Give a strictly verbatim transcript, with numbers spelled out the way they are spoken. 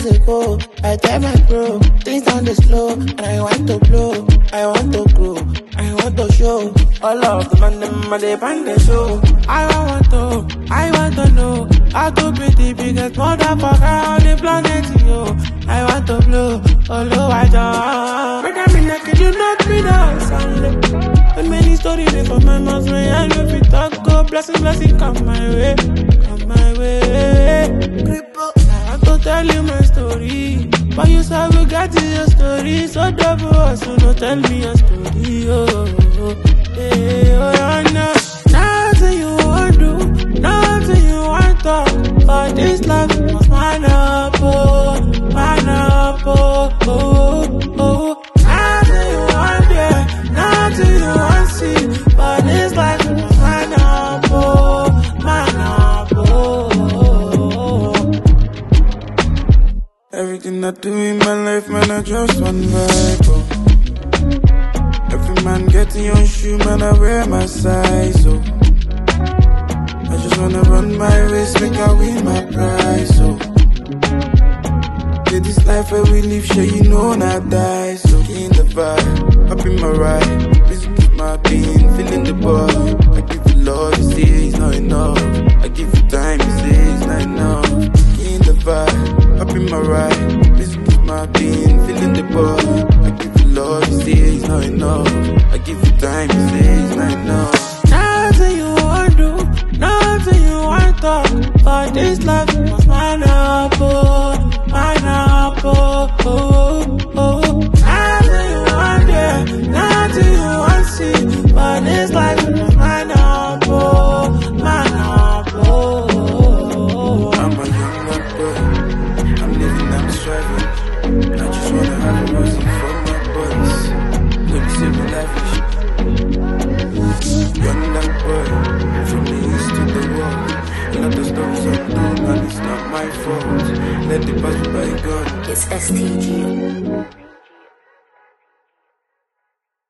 ago, I tell my bro, things on the slow, and I want to blow, I want to grow, I want to show. All of the man, them, they find the show. I want to, I want to know, how to be the biggest motherfucker on the planet, yo. I want to blow, although I don't. But I mean, like, you knock me down, son. The many stories they for my mouth, when I love it, talk, go, blessing, blessing, come my way, come my way. I want to tell you my story, but you say we got to your story, so double, so no tell me your story, oh, oh, hey, oh, yeah, no. Nothing you want do, nothing you want talk, for this life you must man up, oh, man up, oh, oh, oh. Nothing you want hear, nothing you want see, for this life you must man up, oh, man up, oh, oh, oh. Everything I do in my life, man, I just one vibe, oh. Every man getting your shoe, man, I wear my size, oh. I just wanna run my race, make I win my prize, oh. Yeah, this life where we live, sure you know not die, so in the vibe, up in my ride, please keep my being, feeling the boy. I give you love, you say it's not enough. I give you time, you say it's not enough. In the vibe, up in my ride, please keep my being, feeling the boy. I give you love, you say it's not enough. I give you time, you say it's not enough. Nothing you want do, nothing you want talk, for this life you must man up, oh, man up, oh, oh, oh. Nothing you want hear, nothing you want see, for this life you must man up, oh, man up, oh, oh, oh. I'm a young black boy, I'm living, I'm striving. I just wanna have a mercy for my boys. Let me see my life. Young black boy, from the east to the world. A lot of stories I'm doing, and it's not my fault. Let the past be by God. It's S T G.